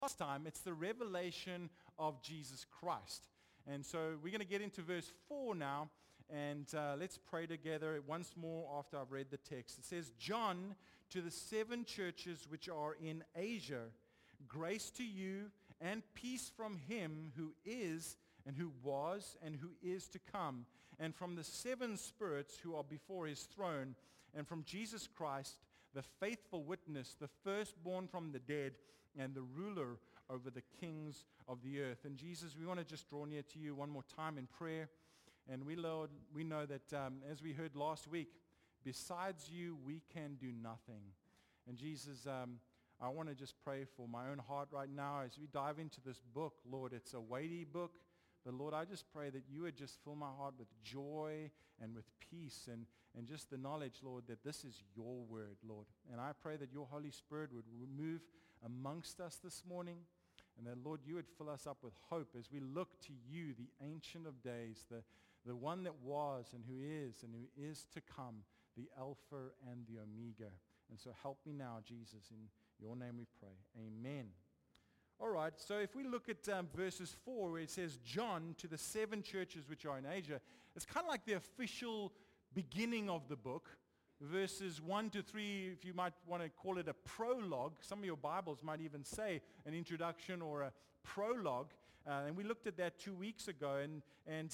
last time, it's the revelation of Jesus Christ. And so we're going to get into verse 4 now, and let's pray together once more after I've read the text. It says, John, to the 7 churches which are in Asia, grace to you and peace from him who is and who was and who is to come, and from the 7 spirits who are before his throne, and from Jesus Christ, the faithful witness, the firstborn from the dead, and the ruler over the kings of the earth. And Jesus, we want to just draw near to you one more time in prayer. And we, Lord, we know that as we heard last week, besides you, we can do nothing. And Jesus, I want to just pray for my own heart right now as we dive into this book. Lord, it's a weighty book. But Lord, I just pray that you would just fill my heart with joy and with peace and just the knowledge, Lord, that this is your word, Lord. And I pray that your Holy Spirit would move amongst us this morning, and that, Lord, you would fill us up with hope as we look to you, the Ancient of Days, the one that was and who is to come, the Alpha and the Omega. And so help me now, Jesus, in your name we pray. Amen. All right, so if we look at verses 4 where it says, John, to the 7 churches which are in Asia, it's kind of like the official beginning of the book. Verses 1 to 3, if you might want to call it a prologue. Some of your Bibles might even say an introduction or a prologue. And we looked at that 2 weeks ago, and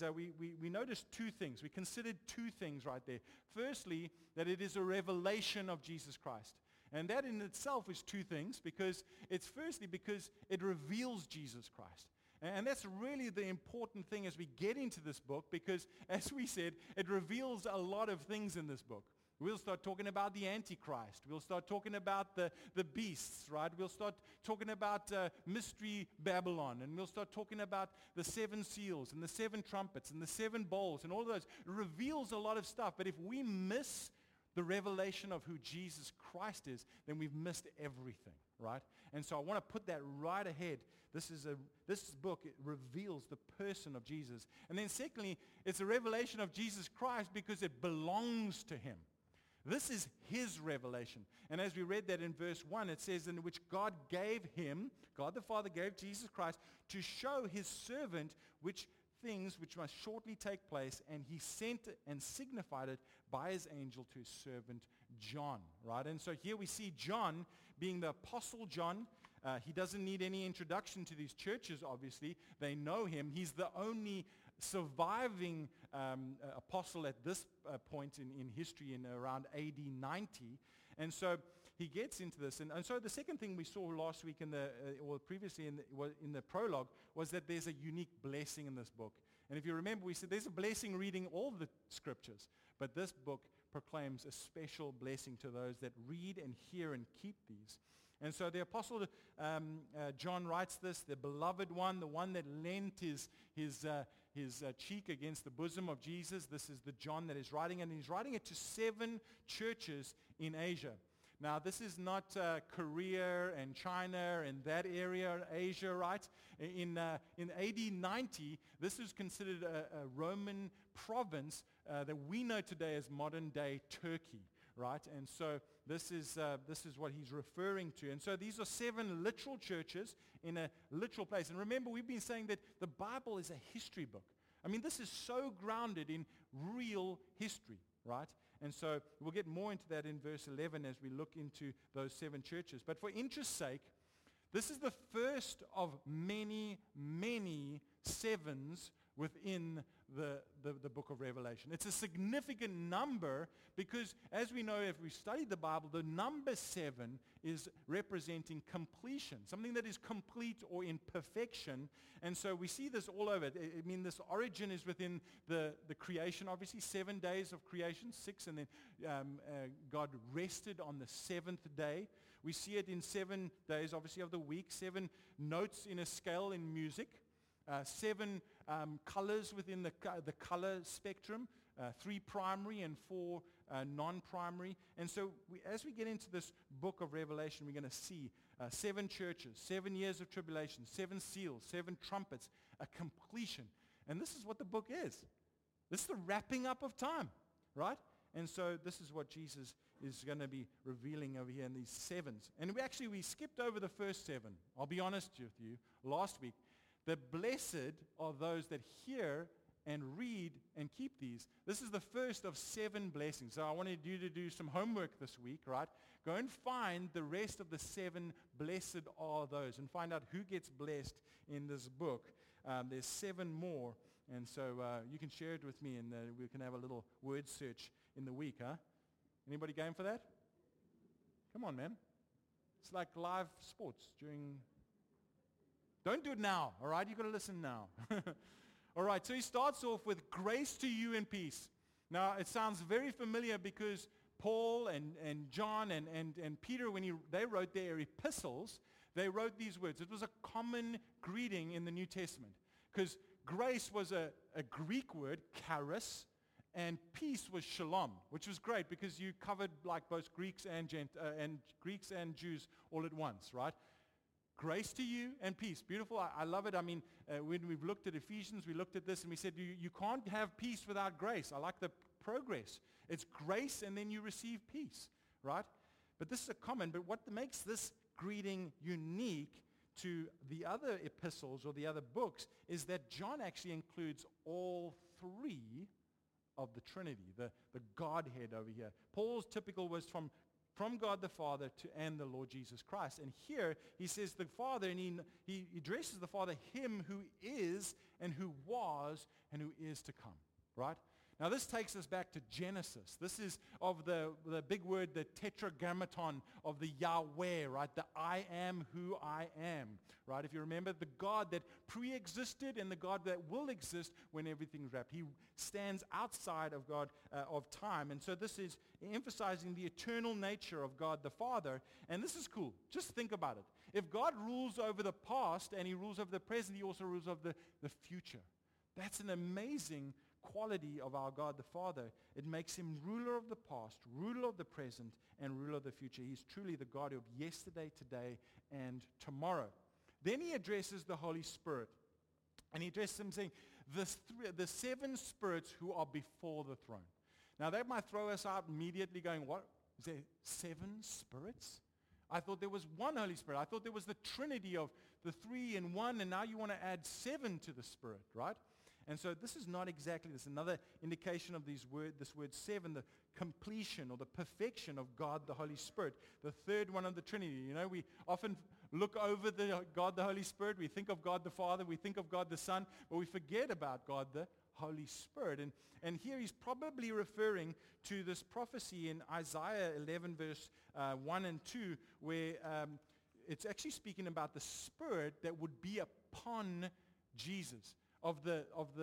we noticed 2 things. We considered 2 things right there. Firstly, that it is a revelation of Jesus Christ. And that in itself is 2 things, because it's firstly because it reveals Jesus Christ. And that's really the important thing as we get into this book, because as we said, it reveals a lot of things in this book. We'll start talking about the Antichrist. We'll start talking about the beasts, right? We'll start talking about Mystery Babylon. And we'll start talking about the 7 seals and the 7 trumpets and the 7 bowls and all of those. It reveals a lot of stuff. But if we miss the revelation of who Jesus Christ is, then we've missed everything, right? And so I want to put that right ahead. This book, it reveals the person of Jesus. And then secondly, it's a revelation of Jesus Christ because it belongs to him. This is his revelation. And as we read that in verse 1, it says, in which God gave him, God the Father gave Jesus Christ, to show his servant things which must shortly take place, and he sent and signified it by his angel to his servant John, right? And so here we see John being the Apostle John. He doesn't need any introduction to these churches, obviously. They know him. He's the only surviving apostle at this point in history in around AD 90. And so he gets into this. And so the second thing we saw last week previously in the prologue was that there's a unique blessing in this book. And if you remember, we said there's a blessing reading all the scriptures, but this book proclaims a special blessing to those that read and hear and keep these. And so the Apostle John writes this, the beloved one, the one that leant his cheek against the bosom of Jesus. This is the John that is writing, and he's writing it to 7 churches in Asia. Now, this is not Korea and China and that area, Asia, right? In AD 90, this is considered a Roman province that we know today as modern-day Turkey, right? And so this is what he's referring to. And so these are 7 literal churches in a literal place. And remember, we've been saying that the Bible is a history book. I mean, this is so grounded in real history. Right? And so we'll get more into that in verse 11 as we look into those 7 churches. But for interest's sake, this is the first of many, many 7s within the book of Revelation. It's a significant number because, as we know, if we studied the Bible, the number 7 is representing completion, something that is complete or in perfection. And so we see this all over. I mean, this origin is within the creation, obviously, 7 days of creation, 6, and then God rested on the 7th day. We see it in 7 days, obviously, of the week, 7 notes in a scale in music. 7 colors within the color spectrum, 3 primary and 4 non-primary. And so as we get into this book of Revelation, we're going to see 7 churches, 7 years of tribulation, 7 seals, 7 trumpets, a completion. And this is what the book is. This is the wrapping up of time, right? And so this is what Jesus is going to be revealing over here in these sevens. And we skipped over the first seven. I'll be honest with you, last week. The blessed are those that hear and read and keep these. This is the first of 7 blessings. So I wanted you to do some homework this week, right? Go and find the rest of the 7 blessed are those and find out who gets blessed in this book. There's 7 more. And so you can share it with me and we can have a little word search in the week, huh? Anybody game for that? Come on, man. It's like live sports during... Don't do it now, all right? You've got to listen now. All right, so he starts off with grace to you and peace. Now, it sounds very familiar because Paul and John and Peter, when they wrote their epistles, they wrote these words. It was a common greeting in the New Testament because grace was a Greek word, charis, and peace was shalom, which was great because you covered like both Greeks and Jews all at once, right? Grace to you and peace. Beautiful. I love it. I mean, when we've looked at Ephesians, we looked at this and we said, you can't have peace without grace. I like the progress. It's grace and then you receive peace, right? But this is a common, but what makes this greeting unique to the other epistles or the other books is that John actually includes all 3 of the Trinity, the Godhead over here. Paul's typical was from God the Father and the Lord Jesus Christ. And here he says the Father, and he addresses the Father, him who is and who was and who is to come, right? Now this takes us back to Genesis. This is of the big word, the tetragrammaton of the Yahweh, right? The I am who I am, right? If you remember, the God that pre-existed and the God that will exist when everything's wrapped. He stands outside of God, of time. And so this is emphasizing the eternal nature of God the Father. And this is cool. Just think about it. If God rules over the past and he rules over the present, he also rules over the future. That's an amazing quality of our God the Father. It makes him ruler of the past, ruler of the present, and ruler of the future. He's truly the God of yesterday, today, and tomorrow. Then he addresses the Holy Spirit. And he addresses him saying, the 7 spirits who are before the throne. Now that might throw us out immediately going, what? Is there 7 spirits? I thought there was one Holy Spirit. I thought there was the Trinity of the 3 in 1, and now you want to add 7 to the Spirit, right? And so this is not exactly this. Another indication of this word 7, the completion or the perfection of God the Holy Spirit, the third one of the Trinity. You know, we often look over God the Holy Spirit. We think of God the Father. We think of God the Son. But we forget about God the Holy Spirit. And here he's probably referring to this prophecy in Isaiah 11 verse 1 and 2 where it's actually speaking about the Spirit that would be upon Jesus. Of the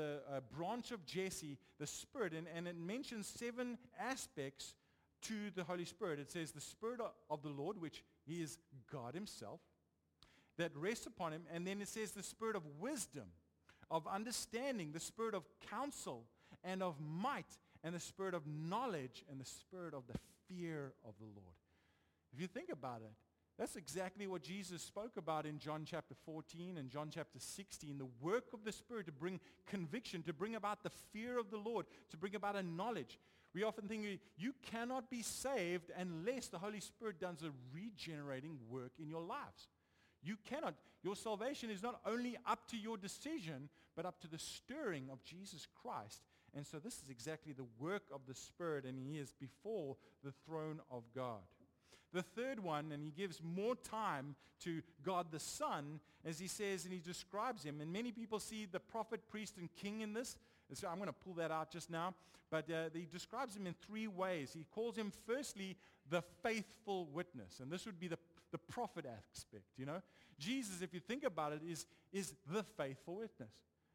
branch of Jesse, the Spirit. And it mentions 7 aspects to the Holy Spirit. It says the Spirit of the Lord, which he is God himself, that rests upon him. And then it says the Spirit of wisdom, of understanding, the Spirit of counsel and of might, and the Spirit of knowledge, and the Spirit of the fear of the Lord. If you think about it, that's exactly what Jesus spoke about in John chapter 14 and John chapter 16, the work of the Spirit to bring conviction, to bring about the fear of the Lord, to bring about a knowledge. We often think you cannot be saved unless the Holy Spirit does a regenerating work in your lives. You cannot. Your salvation is not only up to your decision, but up to the stirring of Jesus Christ. And so this is exactly the work of the Spirit, and he is before the throne of God. The third one, and he gives more time to God the Son, as he says, and he describes him. And many people see the prophet, priest, and king in this. So I'm going to pull that out just now. But he describes him in 3 ways. He calls him, firstly, the faithful witness. And this would be the prophet aspect, you know. Jesus, if you think about it, is the faithful witness.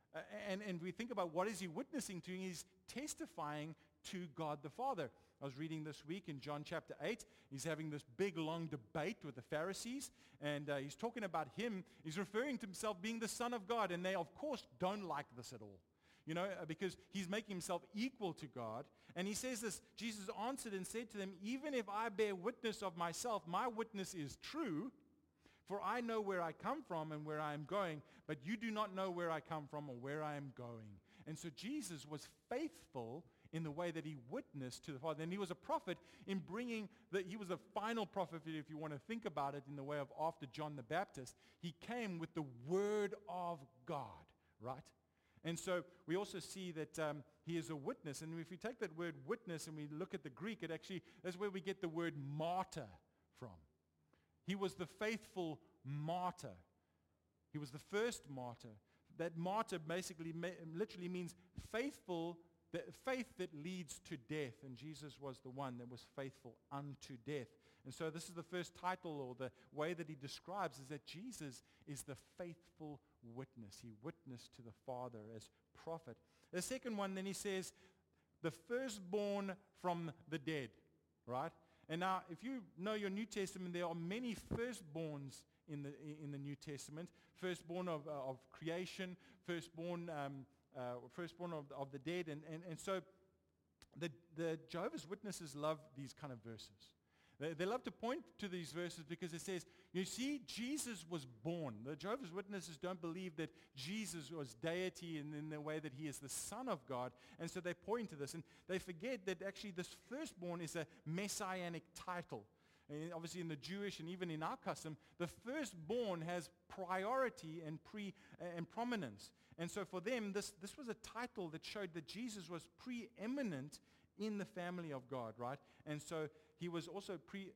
And we think about what is he witnessing to? He's testifying to God the Father. I was reading this week in John chapter 8. He's having this big, long debate with the Pharisees, and he's talking about him. He's referring to himself being the Son of God, and they, of course, don't like this at all, you know, because he's making himself equal to God. And he says this, Jesus answered and said to them, even if I bear witness of myself, my witness is true, for I know where I come from and where I am going, but you do not know where I come from or where I am going. And so Jesus was faithful in the way that he witnessed to the Father. And he was a prophet in bringing, he was the final prophet, if you want to think about it in the way of after John the Baptist. He came with the Word of God, right? And so we also see that he is a witness. And if we take that word witness and we look at the Greek, that's where we get the word martyr from. He was the faithful martyr. He was the first martyr. That martyr basically literally means faithful, faith that leads to death. And Jesus was the one that was faithful unto death. And so this is the first title, or the way that he describes, is that Jesus is the faithful witness. He witnessed to the Father as prophet. The second one, then he says, the firstborn from the dead, right? And now, if you know your New Testament, there are many firstborns in the New Testament. Firstborn of creation, firstborn of the dead. And so the Jehovah's Witnesses love these kind of verses. They love to point to these verses because it says, you see, Jesus was born. The Jehovah's Witnesses don't believe that Jesus was deity in the way that he is the Son of God. And so they point to this. And they forget that actually this firstborn is a messianic title. And obviously in the Jewish and even in our custom, the firstborn has priority and prominence. And so for them, this was a title that showed that Jesus was preeminent in the family of God, right? And so he was also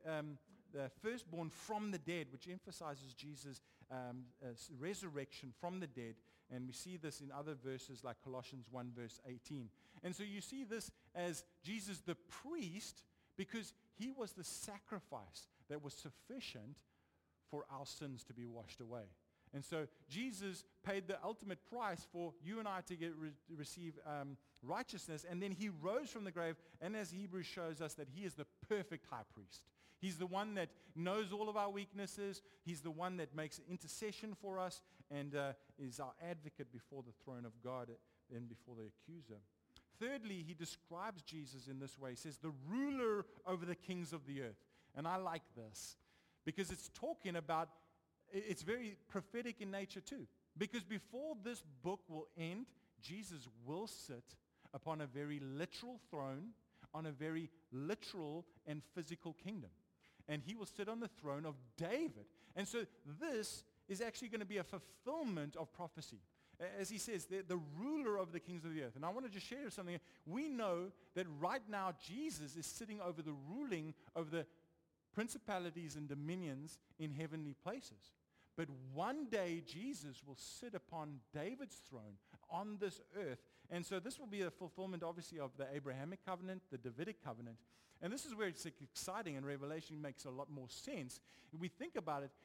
the firstborn from the dead, which emphasizes Jesus' resurrection from the dead. And we see this in other verses like Colossians 1 verse 18. And so you see this as Jesus the priest because he was the sacrifice that was sufficient for our sins to be washed away. And so Jesus paid the ultimate price for you and I to receive righteousness. And then he rose from the grave. And as Hebrews shows us that he is the perfect high priest. He's the one that knows all of our weaknesses. He's the one that makes intercession for us and is our advocate before the throne of God and before the accuser. Thirdly, he describes Jesus in this way. He says, the ruler over the kings of the earth. And I like this because it's talking about, it's very prophetic in nature too. Because before this book will end, Jesus will sit upon a very literal throne on a very literal and physical kingdom. And he will sit on the throne of David. And so this is actually going to be a fulfillment of prophecy. As he says, the ruler of the kings of the earth. And I want to just share something. We know that right now Jesus is sitting over the ruling of the principalities and dominions in heavenly places. But one day Jesus will sit upon David's throne on this earth. And so this will be a fulfillment, obviously, of the Abrahamic covenant, the Davidic covenant. And this is where it's exciting and Revelation makes a lot more sense. If we think about it,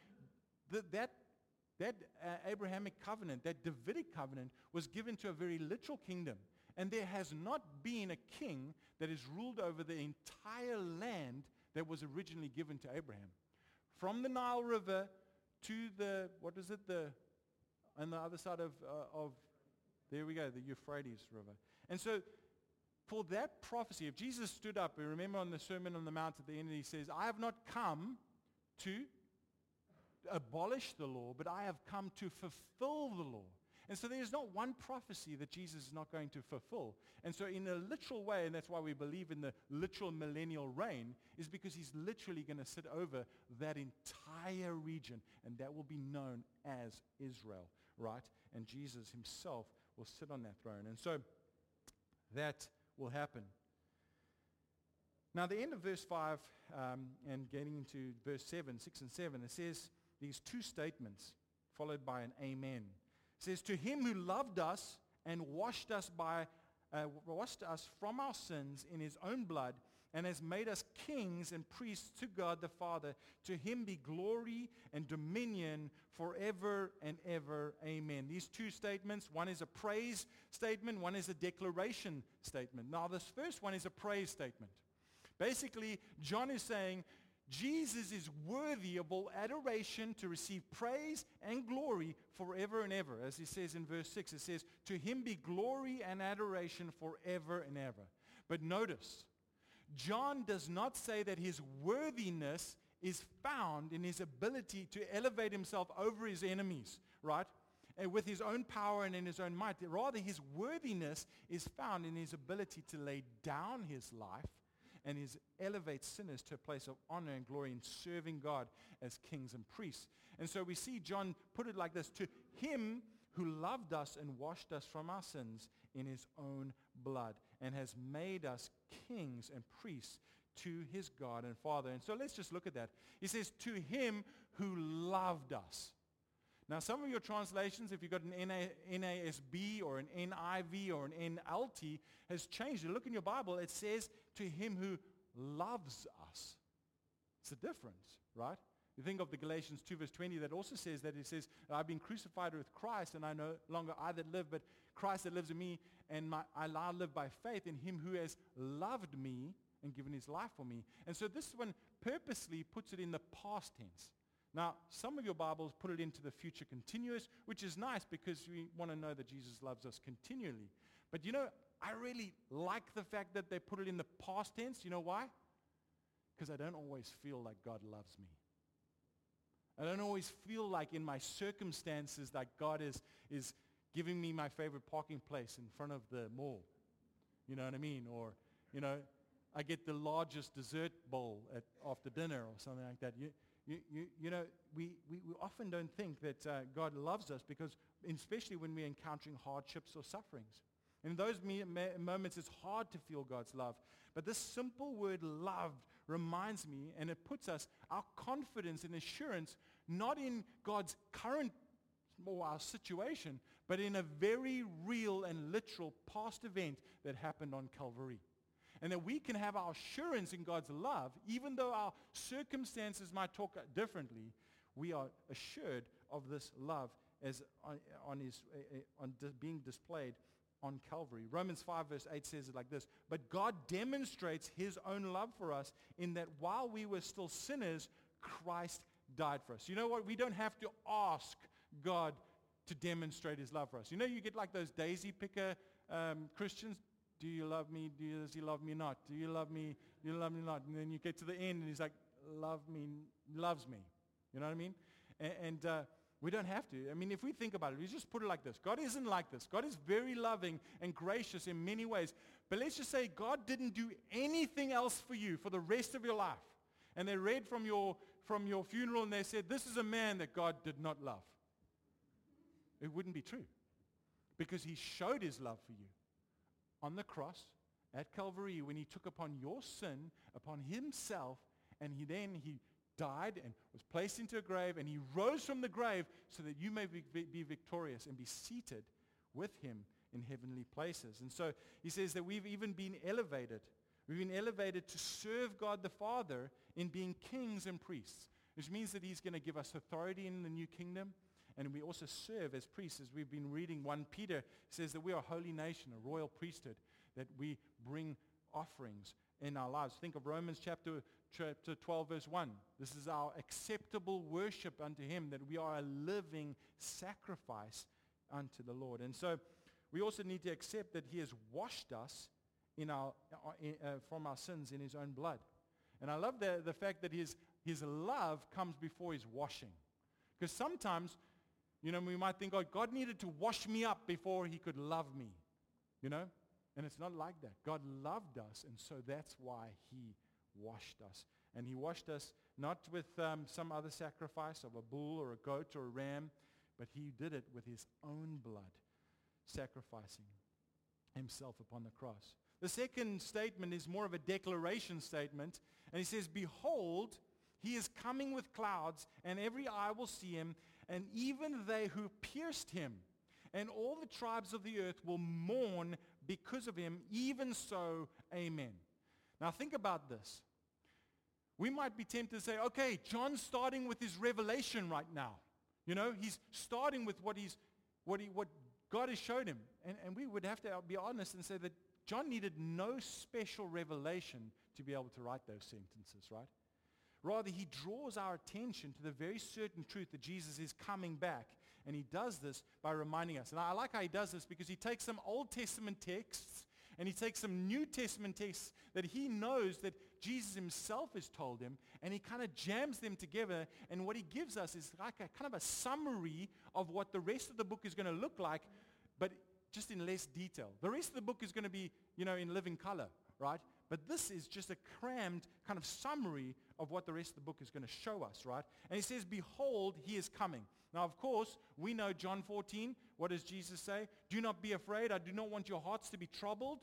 that Abrahamic covenant, that Davidic covenant, was given to a very literal kingdom. And there has not been a king that has ruled over the entire land that was originally given to Abraham. From the Nile River to on the other side of there we go, the Euphrates River. And so for that prophecy, if Jesus stood up, and remember on the Sermon on the Mount at the end, he says, I have not come to abolish the law, but I have come to fulfill the law. And so there's not one prophecy that Jesus is not going to fulfill. And so in a literal way, and that's why we believe in the literal millennial reign, is because he's literally going to sit over that entire region, and that will be known as Israel, right? And Jesus himself will sit on that throne. And so that will happen. Now, the end of verse 5 and getting into verse 7, 6 and 7, it says these two statements followed by an amen. It says, to him who loved us and washed us from our sins in his own blood and has made us kings and priests to God the Father, to him be glory and dominion forever and ever. Amen. These two statements, one is a praise statement, one is a declaration statement. Now, this first one is a praise statement. Basically, John is saying, Jesus is worthy of all adoration to receive praise and glory forever and ever. As he says in verse 6, it says, to him be glory and adoration forever and ever. But notice, John does not say that his worthiness is found in his ability to elevate himself over his enemies, right? with his own power and in his own might. Rather, his worthiness is found in his ability to lay down his life and elevate sinners to a place of honor and glory in serving God as kings and priests. And so we see John put it like this: to him who loved us and washed us from our sins in his own blood and has made us kings and priests to his God and Father. And so let's just look at that. He says, to him who loved us. Now, some of your translations, if you've got an NASB or an NIV or an NLT, has changed. You look in your Bible, it says, to him who loves us. It's a difference, right? You think of the Galatians 2 verse 20, that also says that. It says, I've been crucified with Christ, and I no longer I that live, but Christ that lives in me, and I now live by faith in him who has loved me and given his life for me. And so this one purposely puts it in the past tense. Now, some of your Bibles put it into the future continuous, which is nice because we want to know that Jesus loves us continually. But I really like the fact that they put it in the past tense. You know why? Because I don't always feel like God loves me. I don't always feel like in my circumstances that God is giving me my favorite parking place in front of the mall. You know what I mean? Or, I get the largest dessert bowl after dinner or something like that. We often don't think that God loves us because, especially when we're encountering hardships or sufferings. In those moments, it's hard to feel God's love. But this simple word love reminds me, and it puts us, our confidence and assurance, not in God's current or our situation, but in a very real and literal past event that happened on Calvary. And that we can have our assurance in God's love, even though our circumstances might talk differently, we are assured of this love as being displayed on Calvary. Romans 5 verse 8 says it like this: but God demonstrates his own love for us in that while we were still sinners, Christ died for us. You know what? We don't have to ask God to demonstrate his love for us. You get like those daisy picker Christians. Do you love me? Does he love me not? Do you love me? Do you love me not? And then you get to the end and he's like, loves me. You know what I mean? And we don't have to. I mean, if we think about it, we just put it like this. God isn't like this. God is very loving and gracious in many ways. But let's just say God didn't do anything else for you for the rest of your life. And they read from your funeral and they said, this is a man that God did not love. It wouldn't be true. Because he showed his love for you on the cross at Calvary when he took upon your sin, upon himself, and he died and was placed into a grave, and he rose from the grave so that you may be victorious and be seated with him in heavenly places. And so he says that we've even been elevated. We've been elevated to serve God the Father in being kings and priests, which means that he's going to give us authority in the new kingdom. And we also serve as priests. As we've been reading 1 Peter, says that we are a holy nation, a royal priesthood, that we bring offerings in our lives. Think of Romans chapter 12, verse 1. This is our acceptable worship unto him, that we are a living sacrifice unto the Lord. And so we also need to accept that he has washed us from our sins in his own blood. And I love the fact that his love comes before his washing. Because sometimes, we might think, oh, God needed to wash me up before he could love me, And it's not like that. God loved us, and so that's why he washed us. And he washed us not with some other sacrifice of a bull or a goat or a ram, but he did it with his own blood, sacrificing himself upon the cross. The second statement is more of a declaration statement, and he says, behold, he is coming with clouds, and every eye will see him, and even they who pierced him, and all the tribes of the earth will mourn because of him. Even so, amen. Now think about this. We might be tempted to say, okay, John's starting with his revelation right now. He's starting with what God has showed him. And we would have to be honest and say that John needed no special revelation to be able to write those sentences, right? Rather, he draws our attention to the very certain truth that Jesus is coming back. And he does this by reminding us. And I like how he does this because he takes some Old Testament texts and he takes some New Testament texts that he knows that Jesus himself has told him, and he kind of jams them together, and what he gives us is like a kind of a summary of what the rest of the book is going to look like, but just in less detail. The rest of the book is going to be, in living color, right? But this is just a crammed kind of summary of what the rest of the book is going to show us, right? And he says, behold, he is coming. Now, of course, we know John 14. What does Jesus say? Do not be afraid. I do not want your hearts to be troubled.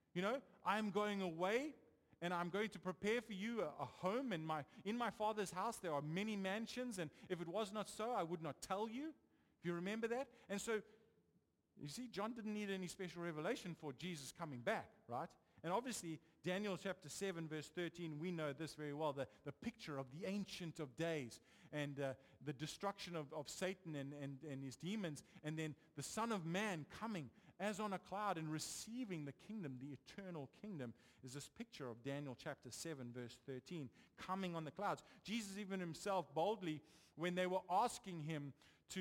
I am going away, and I'm going to prepare for you a home. In my Father's house, there are many mansions, and if it was not so, I would not tell you. If you remember that. And so, you see, John didn't need any special revelation for Jesus coming back, right? And obviously, Daniel chapter 7, verse 13, we know this very well, the picture of the Ancient of Days and the destruction of Satan and his demons, and then the Son of Man coming as on a cloud and receiving the kingdom, the eternal kingdom, is this picture of Daniel chapter 7, verse 13, coming on the clouds. Jesus even himself boldly, when they were asking him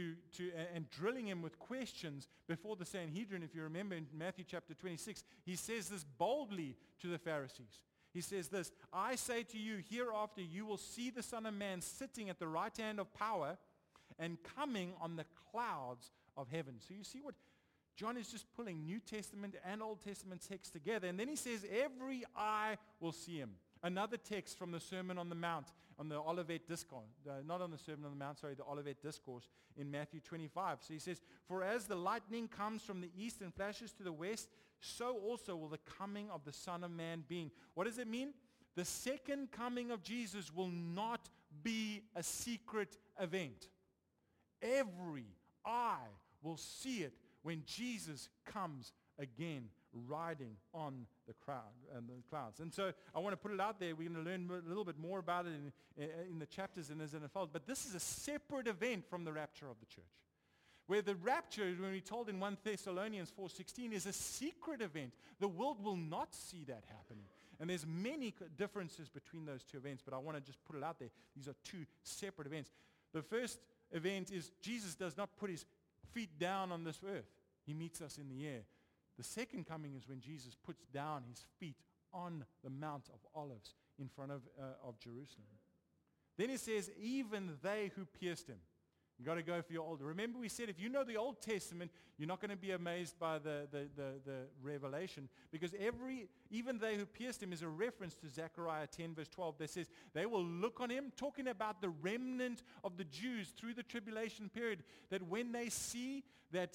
and drilling him with questions before the Sanhedrin, if you remember in Matthew chapter 26, he says this boldly to the Pharisees. He says this, I say to you, hereafter you will see the Son of Man sitting at the right hand of power and coming on the clouds of heaven. So you see what John is just pulling New Testament and Old Testament texts together. And then he says, every eye will see him. Another text from the Sermon on the Mount, on the Olivet Discourse, not on the Sermon on the Mount, sorry, the Olivet Discourse in Matthew 25. So he says, for as the lightning comes from the east and flashes to the west, so also will the coming of the Son of Man be. What does it mean? The second coming of Jesus will not be a secret event. Every eye will see it when Jesus comes again, riding on the clouds. And so I want to put it out there. We're going to learn a little bit more about it in the chapters and as it unfolds. But this is a separate event from the rapture of the church. Where the rapture, when we're told in 1 Thessalonians 4:16, is a secret event. The world will not see that happening. And there's many differences between those two events, but I want to just put it out there. These are two separate events. The first event is Jesus does not put his feet down on this earth. He meets us in the air. The second coming is when Jesus puts down his feet on the Mount of Olives in front of Jerusalem. Then it says, even they who pierced him. You've got to go for your old. Remember we said if you know the Old Testament, you're not going to be amazed by the Revelation, because even they who pierced him is a reference to Zechariah 10 verse 12 that says they will look on him, talking about the remnant of the Jews through the tribulation period, that when they see that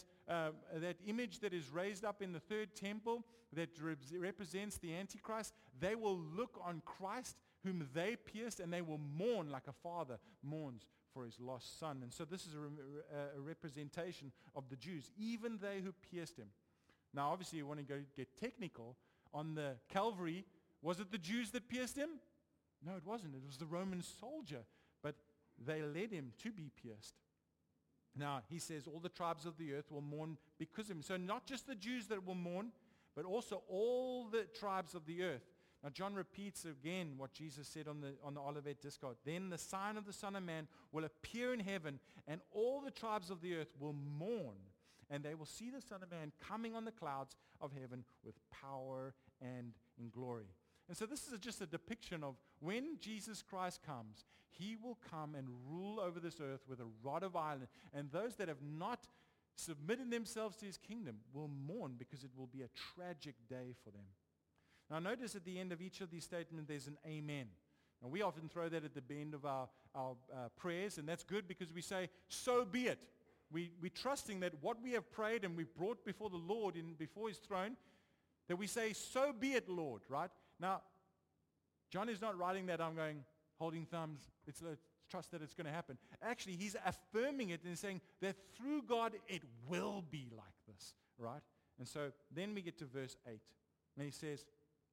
image that is raised up in the third temple that represents the Antichrist, they will look on Christ whom they pierced, and they will mourn like a father mourns for his lost son. And so this is a representation of the Jews, even they who pierced him. Now, obviously, you want to get technical. On the Calvary, was it the Jews that pierced him? No, it wasn't. It was the Roman soldier. But they led him to be pierced. Now, he says all the tribes of the earth will mourn because of him. So not just the Jews that will mourn, but also all the tribes of the earth. Now, John repeats again what Jesus said on the Olivet Discourse. Then the sign of the Son of Man will appear in heaven, and all the tribes of the earth will mourn, and they will see the Son of Man coming on the clouds of heaven with power and in glory. And so this is just a depiction of when Jesus Christ comes, he will come and rule over this earth with a rod of iron, and those that have not submitted themselves to his kingdom will mourn, because it will be a tragic day for them. Now notice at the end of each of these statements there's an amen. Now we often throw that at the end of our prayers, and that's good because we say, so be it. We're trusting that what we have prayed and we've brought before the Lord, before his throne, that we say, so be it, Lord, right? Now, John is not writing that I'm going, holding thumbs, let's trust that it's going to happen. Actually, he's affirming it and saying that through God it will be like this, right? And so then we get to verse 8, and he says,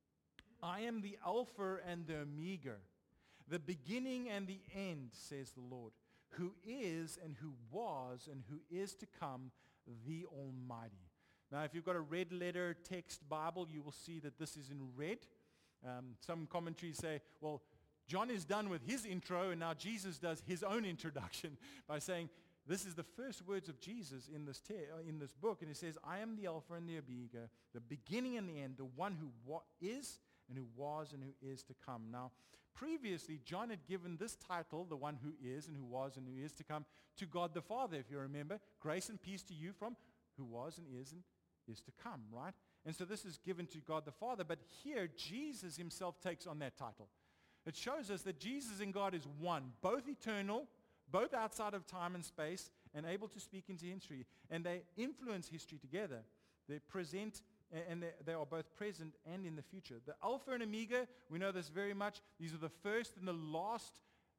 I am the Alpha and the Omega, the beginning and the end, says the Lord, who is and who was and who is to come, the Almighty. Now, if you've got a red letter text Bible, you will see that this is in red. Some commentaries say, well, John is done with his intro, and now Jesus does his own introduction by saying, this is the first words of Jesus in this book, and it says, I am the Alpha and the Omega, the beginning and the end, the one who is and who was and who is to come. Now, previously, John had given this title, the one who is and who was and who is to come, to God the Father, if you remember. Grace and peace to you from who was and is to come, right? And so this is given to God the Father, but here Jesus himself takes on that title. It shows us that Jesus and God is one, both eternal, both outside of time and space, and able to speak into history. And they influence history together. They present, and they are both present and in the future. The Alpha and Omega, we know this very much. These are the first and the last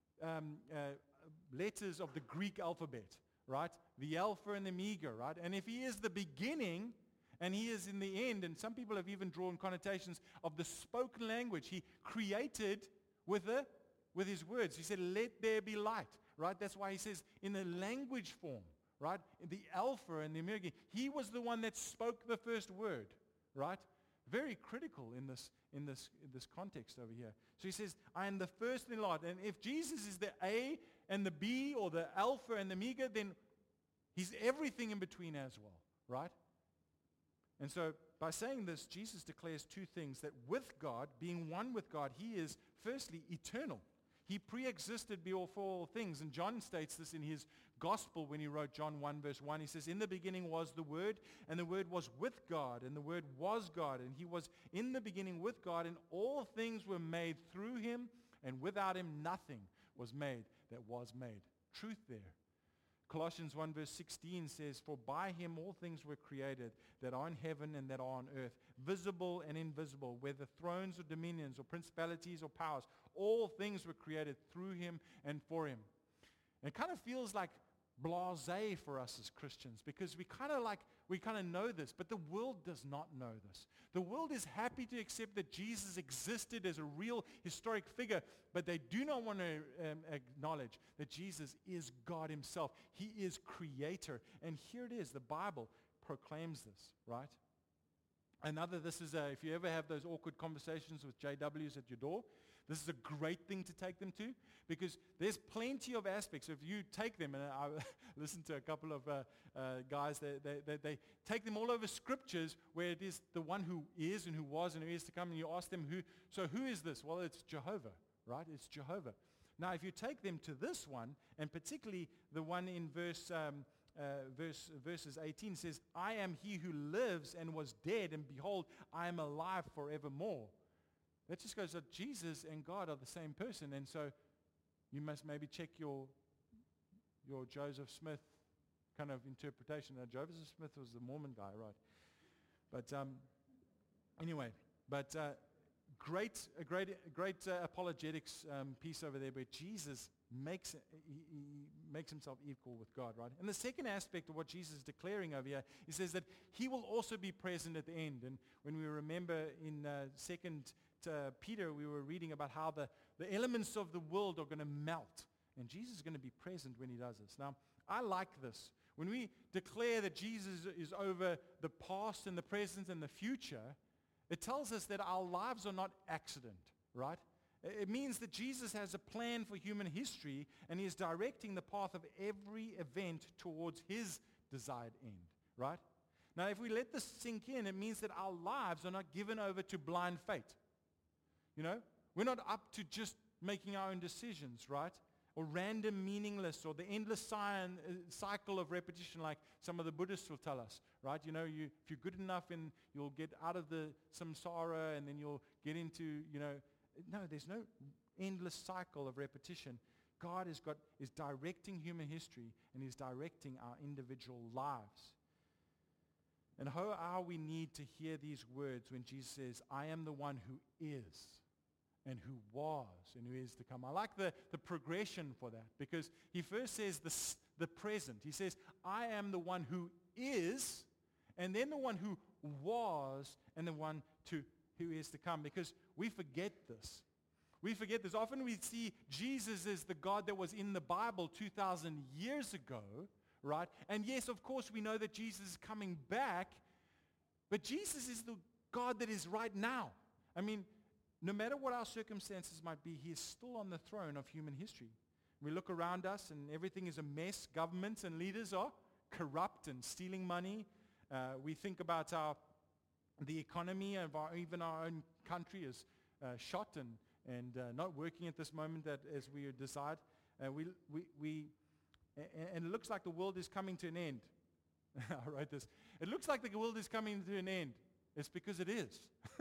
letters of the Greek alphabet, right? The Alpha and the Omega, right? And if he is the beginning, and he is in the end, and some people have even drawn connotations of the spoken language. He created with his words. He said, let there be light, right? That's why he says in the language form, right? The Alpha and the Omega. He was the one that spoke the first word, right? Very critical in this context over here. So he says, I am the first and the last. And if Jesus is the A and the B, or the Alpha and the Omega, then he's everything in between as well, right? And so by saying this, Jesus declares two things: that with God, being one with God, he is firstly eternal. He pre-existed before all things. And John states this in his gospel when he wrote John 1 verse 1. He says, in the beginning was the Word, and the Word was with God, and the Word was God, and he was in the beginning with God, and all things were made through him, and without him nothing was made that was made. Truth there. Colossians 1 verse 16 says, for by him all things were created that are in heaven and that are on earth, visible and invisible, whether thrones or dominions or principalities or powers. All things were created through him and for him. And it kind of feels like blasé for us as Christians, because we kind of know this, but the world does not know this. The world is happy to accept that Jesus existed as a real historic figure, but they do not want to acknowledge that Jesus is God himself. He is creator. And here it is, the Bible proclaims this, right? If you ever have those awkward conversations with JWs at your door, this is a great thing to take them to, because there's plenty of aspects. If you take them, and I listened to a couple of guys, they take them all over scriptures where it is the one who is and who was and who is to come, and you ask them, who is this? Well, it's Jehovah, right? It's Jehovah. Now, if you take them to this one, and particularly the one in verses 18 says, I am he who lives and was dead, and behold, I am alive forevermore. That just goes that Jesus and God are the same person. And so you must maybe check your Joseph Smith kind of interpretation. Now, Joseph Smith was the Mormon guy, right? But anyway, great apologetics piece over there where Jesus makes himself equal with God, right? And the second aspect of what Jesus is declaring over here, he says that he will also be present at the end. And when we remember in 2 Peter, we were reading about how the elements of the world are going to melt. And Jesus is going to be present when he does this. Now, I like this. When we declare that Jesus is over the past and the present and the future, it tells us that our lives are not accident, right? It means that Jesus has a plan for human history, and he is directing the path of every event towards his desired end, right? Now, if we let this sink in, it means that our lives are not given over to blind fate. You know, we're not up to just making our own decisions, right? Or random, meaningless, or the endless cycle of repetition like some of the Buddhists will tell us, right? You know, if you're good enough, and you'll get out of the samsara, and then you'll get into, no, there's no endless cycle of repetition. God is directing human history, and he's directing our individual lives. And how we need to hear these words when Jesus says, I am the one who is, and who was, and who is to come. I like the progression for that, because he first says the present. He says, I am the one who is, and then the one who was, and the one who is to come, because we forget this. We forget this. Often we see Jesus as the God that was in the Bible 2,000 years ago, right? And yes, of course, we know that Jesus is coming back, but Jesus is the God that is right now. I mean, no matter what our circumstances might be, he is still on the throne of human history. We look around us and everything is a mess. Governments and leaders are corrupt and stealing money. We think about the economy of even our own country is shot and not working at this moment that as we decide. And it looks like the world is coming to an end. I wrote this. It looks like the world is coming to an end. It's because it is.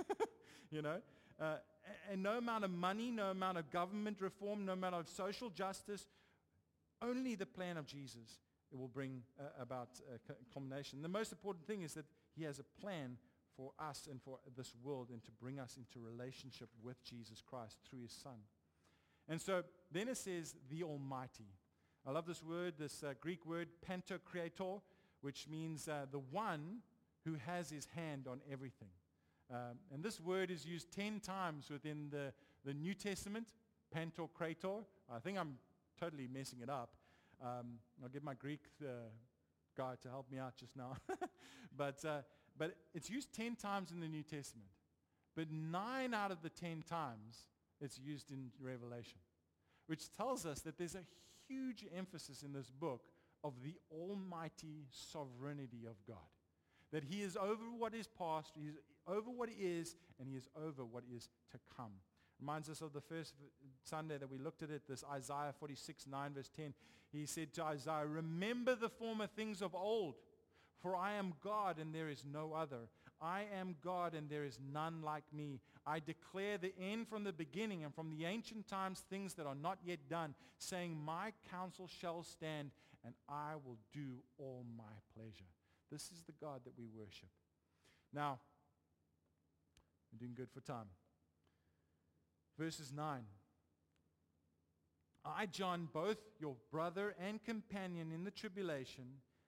And no amount of money, no amount of government reform, no amount of social justice, only the plan of Jesus it will bring about culmination. The most important thing is that he has a plan for us and for this world and to bring us into relationship with Jesus Christ through his Son. And so then it says the Almighty. I love this word, this Greek word, pantocrator, which means the one who has his hand on everything. And this word is used 10 times within the New Testament, pantocrator. I think I'm totally messing it up. I'll get my Greek guy to help me out just now. But it's used 10 times in the New Testament. But 9 out of the 10 times it's used in Revelation, which tells us that there's a huge emphasis in this book of the almighty sovereignty of God. That he is over what is past, he is over what is, and he is over what is to come. Reminds us of the first Sunday that we looked at it, this Isaiah 46, 9, verse 10. He said to Isaiah, "Remember the former things of old, for I am God and there is no other. I am God and there is none like me. I declare the end from the beginning and from the ancient times things that are not yet done, saying my counsel shall stand and I will do all my pleasure." This is the God that we worship. Now, I'm doing good for time. Verses 9. I, John, both your brother and companion in the tribulation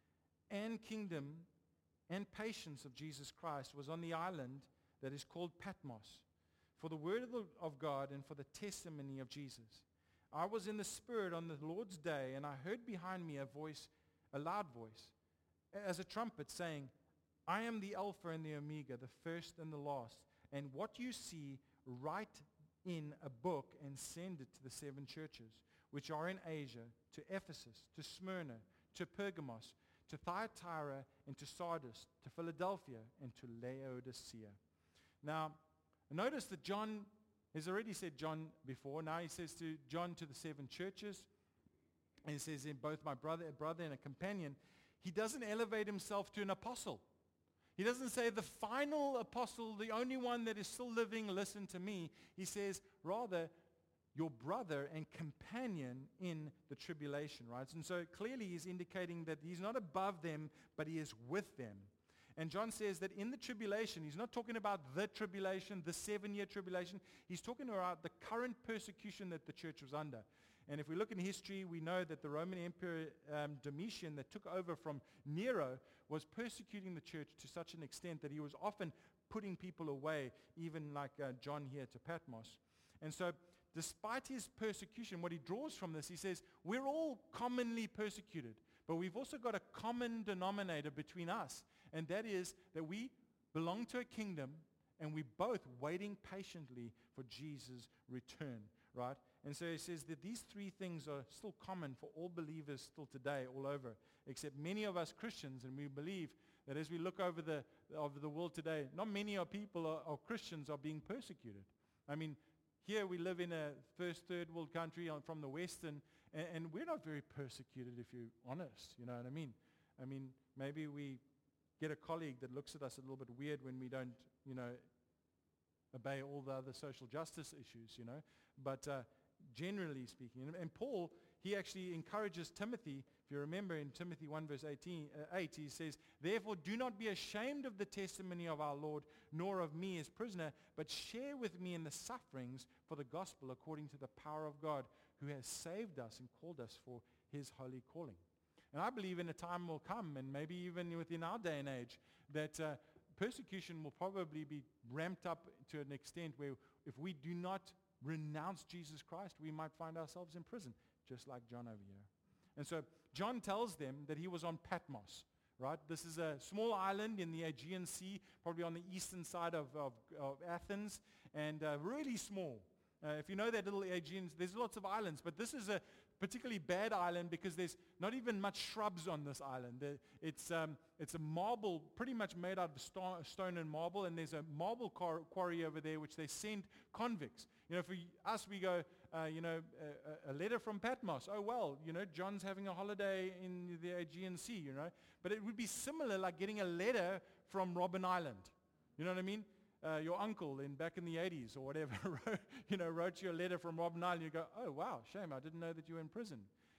and kingdom and patience of Jesus Christ, was on the island that is called Patmos for the word of God and for the testimony of Jesus. I was in the Spirit on the Lord's day, and I heard behind me a loud voice, as a trumpet saying, "I am the Alpha and the Omega, the first and the last. And what you see, write in a book and send it to the 7 churches, which are in Asia, to Ephesus, to Smyrna, to Pergamos, to Thyatira, and to Sardis, to Philadelphia, and to Laodicea." Now, notice that John has already said John before. Now he says to John to the 7 churches. And he says, in both my brother and a companion. He doesn't elevate himself to an apostle. He doesn't say the final apostle, the only one that is still living, listen to me. He says, rather, your brother and companion in the tribulation, right? And so clearly he's indicating that he's not above them, but he is with them. And John says that in the tribulation, he's not talking about the tribulation, the 7-year tribulation. He's talking about the current persecution that the church was under. And if we look in history, we know that the Roman Emperor Domitian that took over from Nero was persecuting the church to such an extent that he was often putting people away, even like John here to Patmos. And so despite his persecution, what he draws from this, he says, we're all commonly persecuted, but we've also got a common denominator between us, and that is that we belong to a kingdom, and we're both waiting patiently for Jesus' return, right? And so he says that these 3 things are still common for all believers still today all over, except many of us Christians, and we believe that as we look over the world today, not many of people or Christians are being persecuted. I mean, here we live in a first, third world country from the Western, and we're not very persecuted if you're honest, you know what I mean? I mean, maybe we get a colleague that looks at us a little bit weird when we don't, obey all the other social justice issues, But generally speaking, and Paul, he actually encourages Timothy. If you remember in Timothy 1 verse 8, he says, "Therefore do not be ashamed of the testimony of our Lord, nor of me as prisoner, but share with me in the sufferings for the gospel according to the power of God, who has saved us and called us for his holy calling." And I believe in a time will come, and maybe even within our day and age, that persecution will probably be ramped up to an extent where if we do not renounce Jesus Christ, we might find ourselves in prison, just like John over here. And so John tells them that he was on Patmos, right? This is a small island in the Aegean Sea, probably on the eastern side of Athens, and really small. If you know that little Aegean, there's lots of islands, but this is a particularly bad island because there's not even much shrubs on this island. It's a marble, pretty much made out of stone and marble, and there's a marble quarry over there which they send convicts. For us, we go, a letter from Patmos. Oh, well, John's having a holiday in the Aegean Sea, But it would be similar like getting a letter from Robben Island. You know what I mean? Your uncle back in the 80s or whatever wrote you a letter from Robben Island. You go, oh, wow, shame. I didn't know that you were in prison.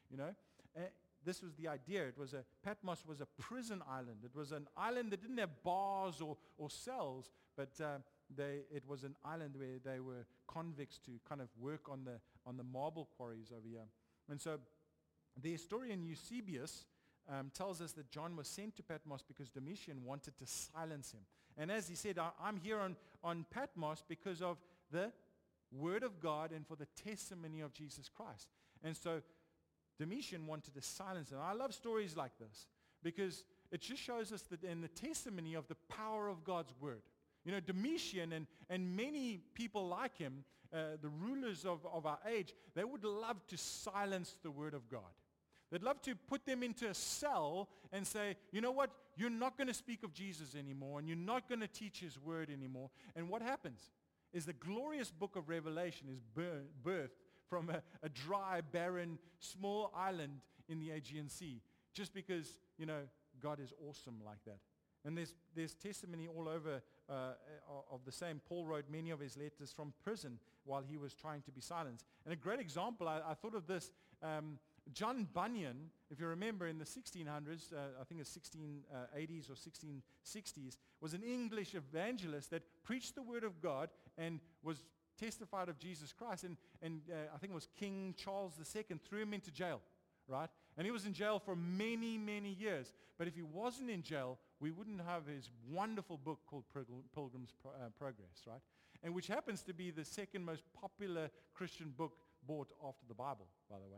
This was the idea. Patmos was a prison island. It was an island that didn't have bars or cells, but it was an island where they were convicts to kind of work on the marble quarries over here. And so the historian Eusebius tells us that John was sent to Patmos because Domitian wanted to silence him. And as he said, I'm here on Patmos because of the Word of God and for the testimony of Jesus Christ. And so Domitian wanted to silence him. I love stories like this because it just shows us that in the testimony of the power of God's Word. Domitian and many people like him, the rulers of our age, they would love to silence the Word of God. They'd love to put them into a cell and say, you know what, you're not going to speak of Jesus anymore, and you're not going to teach his word anymore. And what happens is the glorious book of Revelation is birthed from a dry, barren, small island in the Aegean Sea, just because, God is awesome like that. And there's testimony all over of the same. Paul wrote many of his letters from prison while he was trying to be silenced. And a great example, I thought of this, John Bunyan, if you remember in the 1600s, I think it's 1680s or 1660s, was an English evangelist that preached the word of God and was testified of Jesus Christ. And I think it was King Charles II threw him into jail, right? And he was in jail for many, many years. But if he wasn't in jail, we wouldn't have his wonderful book called Pilgrim's Progress, right? And which happens to be the second most popular Christian book bought after the Bible, by the way.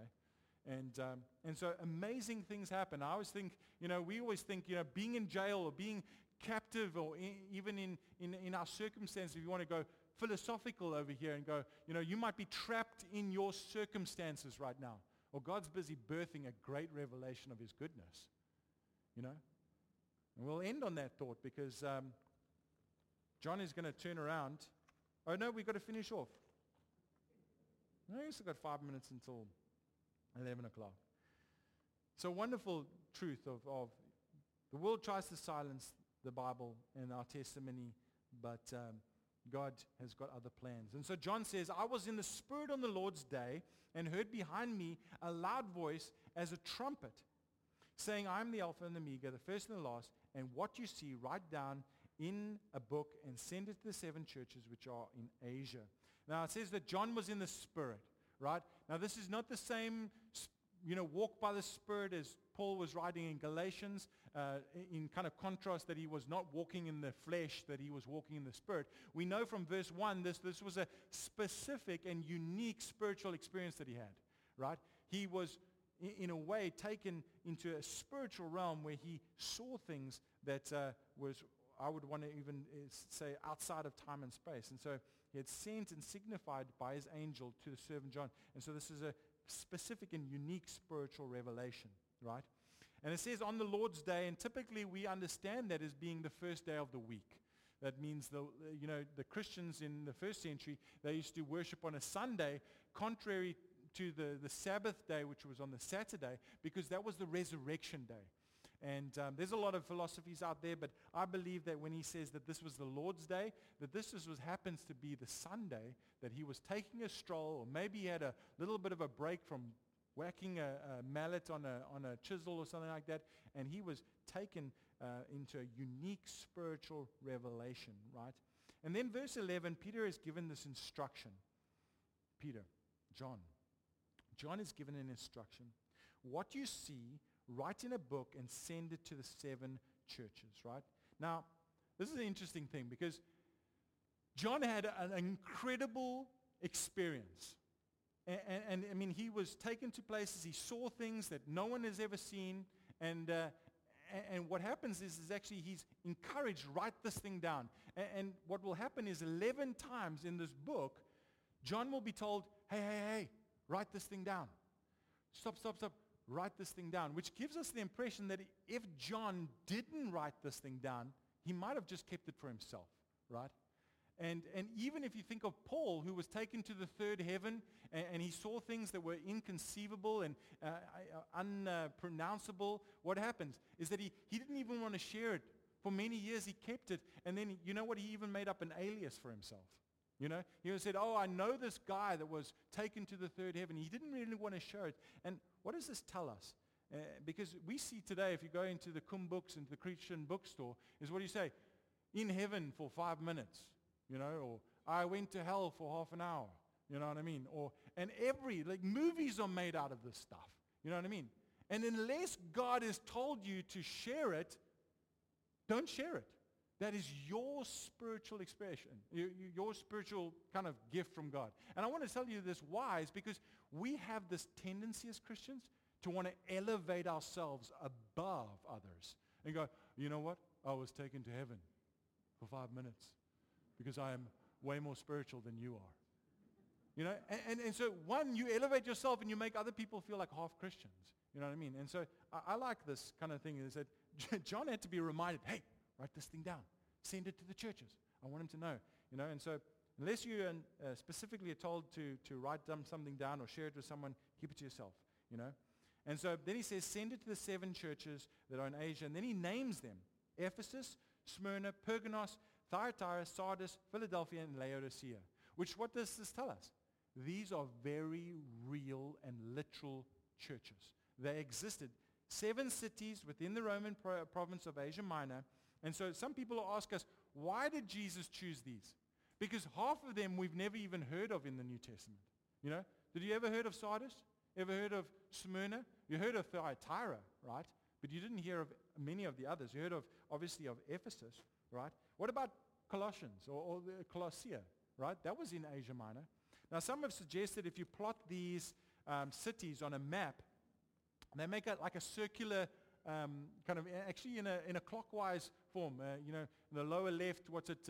And so amazing things happen. I always think, we always think, being in jail or being captive or even in our circumstances, if you want to go philosophical over here and go, you might be trapped in your circumstances right now. Or God's busy birthing a great revelation of his goodness, And we'll end on that thought because John is going to turn around. Oh, no, we've got to finish off. No, we've still got 5 minutes until 11 o'clock. So wonderful truth of the world tries to silence the Bible and our testimony, but God has got other plans. And so John says, I was in the Spirit on the Lord's day and heard behind me a loud voice as a trumpet saying, I am the Alpha and the Omega, the first and the last, and what you see write down in a book and send it to the 7 churches which are in Asia. Now it says that John was in the Spirit. Right? Now, this is not the same, walk by the Spirit as Paul was writing in Galatians, in kind of contrast that he was not walking in the flesh, that he was walking in the Spirit. We know from verse 1, this was a specific and unique spiritual experience that he had, right? He was, in a way, taken into a spiritual realm where he saw things that was, I would want to even say, outside of time and space. And so he had sent and signified by his angel to the servant John. And so this is a specific and unique spiritual revelation, right? And it says on the Lord's day, and typically we understand that as being the first day of the week. That means the Christians in the first century, they used to worship on a Sunday, contrary to the Sabbath day, which was on the Saturday, because that was the resurrection day. And there's a lot of philosophies out there, but I believe that when he says that this was the Lord's day, that this happens to be the Sunday, that he was taking a stroll, or maybe he had a little bit of a break from whacking a mallet on a chisel or something like that, and he was taken into a unique spiritual revelation, right? And then verse 11, Peter is given this instruction. John is given an instruction. What you see, write in a book and send it to the 7 churches, right? Now, this is an interesting thing because John had an incredible experience. And I mean, he was taken to places, he saw things that no one has ever seen, and what happens is actually he's encouraged, write this thing down. And what will happen is 11 times in this book, John will be told, hey, write this thing down. stop, stop, stop. Write this thing down, which gives us the impression that if John didn't write this thing down, he might have just kept it for himself, right? And even if you think of Paul, who was taken to the third heaven, and he saw things that were inconceivable and unpronounceable, what happens is that he didn't even want to share it. For many years he kept it, and then you know what? He even made up an alias for himself. You know, he said, oh, I know this guy that was taken to the third heaven. He didn't really want to show it. And what does this tell us? Because we see today, if you go into the Cum Books, into the Christian bookstore, is what do you say? In heaven for 5 minutes, you know, or I went to hell for half an hour, you know what I mean? And movies are made out of this stuff, you know what I mean? And unless God has told you to share it, don't share it. That is your spiritual expression, your spiritual kind of gift from God. And I want to tell you this why is because we have this tendency as Christians to want to elevate ourselves above others and go, you know what? I was taken to heaven for 5 minutes because I am way more spiritual than you are. You know, and so one, you elevate yourself and you make other people feel like half Christians. You know what I mean? And so I like this kind of thing is that John had to be reminded, hey, write this thing down. Send it to the churches. I want them to know. You know, and so unless you specifically are told to write something down or share it with someone, keep it to yourself. You know. And so then he says, send it to the 7 churches that are in Asia. And then he names them. Ephesus, Smyrna, Pergamos, Thyatira, Sardis, Philadelphia, and Laodicea. Which, what does this tell us? These are very real and literal churches. They existed. 7 cities within the Roman province of Asia Minor. And so some people ask us, why did Jesus choose these? Because half of them we've never even heard of in the New Testament. You know, did you ever heard of Sardis? Ever heard of Smyrna? You heard of Thyatira, right? But you didn't hear of many of the others. You heard of, obviously, of Ephesus, right? What about Colossians or the Colossia, right? That was in Asia Minor. Now, some have suggested if you plot these cities on a map, they make it like a circular kind of, actually in a clockwise form. You know, in the lower left, what's it,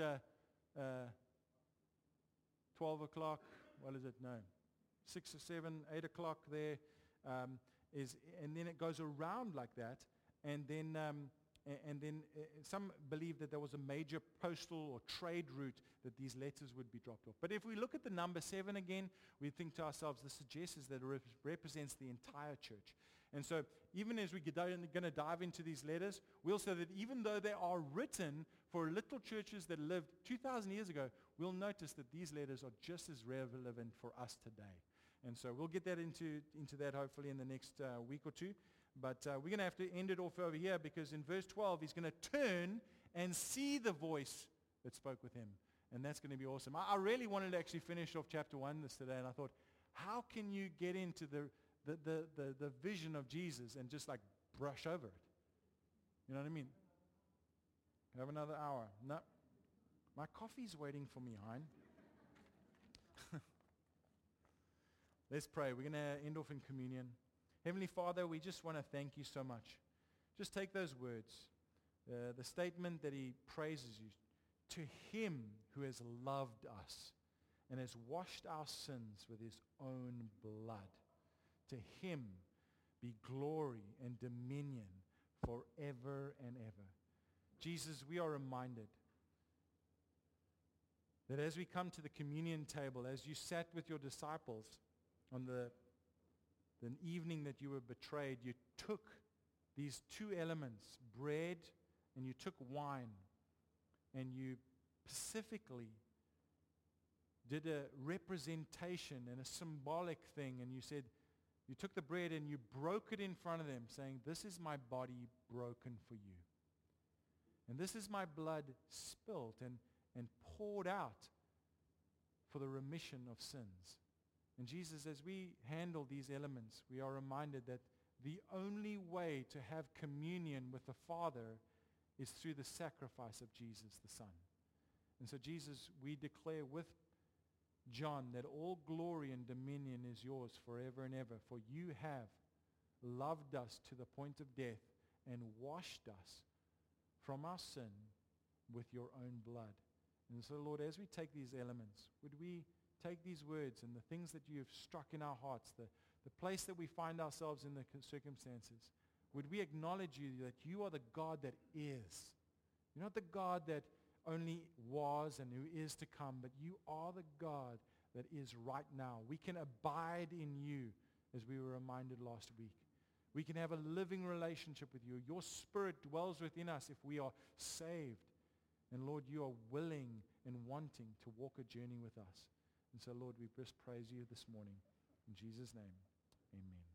12 o'clock? What is it? No. 6 or 7, 8 o'clock there, and then it goes around like that, and then some believe that there was a major postal or trade route that these letters would be dropped off. But if we look at the number 7 again, we think to ourselves, this suggests that it represents the entire church. And so even as we're going to dive into these letters, we'll say that even though they are written for little churches that lived 2,000 years ago, we'll notice that these letters are just as relevant for us today. And so we'll get that into that hopefully in the next week or two. But we're going to have to end it off over here because in verse 12, he's going to turn and see the voice that spoke with him. And that's going to be awesome. I really wanted to actually finish off chapter 1 this today. And I thought, how can you get into the vision of Jesus and just like brush over it? You know what I mean? Have another hour. No. My coffee's waiting for me, Hein. Let's pray. We're going to end off in communion. Heavenly Father, we just want to thank you so much. Just take those words, the statement that he praises you, to him who has loved us and has washed our sins with his own blood. To him be glory and dominion forever and ever. Jesus, we are reminded that as we come to the communion table, as you sat with your disciples on the evening that you were betrayed, you took these 2 elements, bread and you took wine, and you specifically did a representation and a symbolic thing, and you said, you took the bread and you broke it in front of them, saying, this is my body broken for you. And this is my blood spilt and poured out for the remission of sins. And Jesus, as we handle these elements, we are reminded that the only way to have communion with the Father is through the sacrifice of Jesus the Son. And so Jesus, we declare with John that all glory and dominion is yours forever and ever, for you have loved us to the point of death and washed us from our sin with your own blood. And so, Lord, as we take these elements, would we take these words and the things that you have struck in our hearts, the the place that we find ourselves in the circumstances, would we acknowledge you that you are the God that is. You're not the God that only was and who is to come, but you are the God that is right now. We can abide in you, as we were reminded last week. We can have a living relationship with you. Your Spirit dwells within us if we are saved. And Lord, you are willing and wanting to walk a journey with us. And so, Lord, we just praise you this morning. In Jesus' name, amen.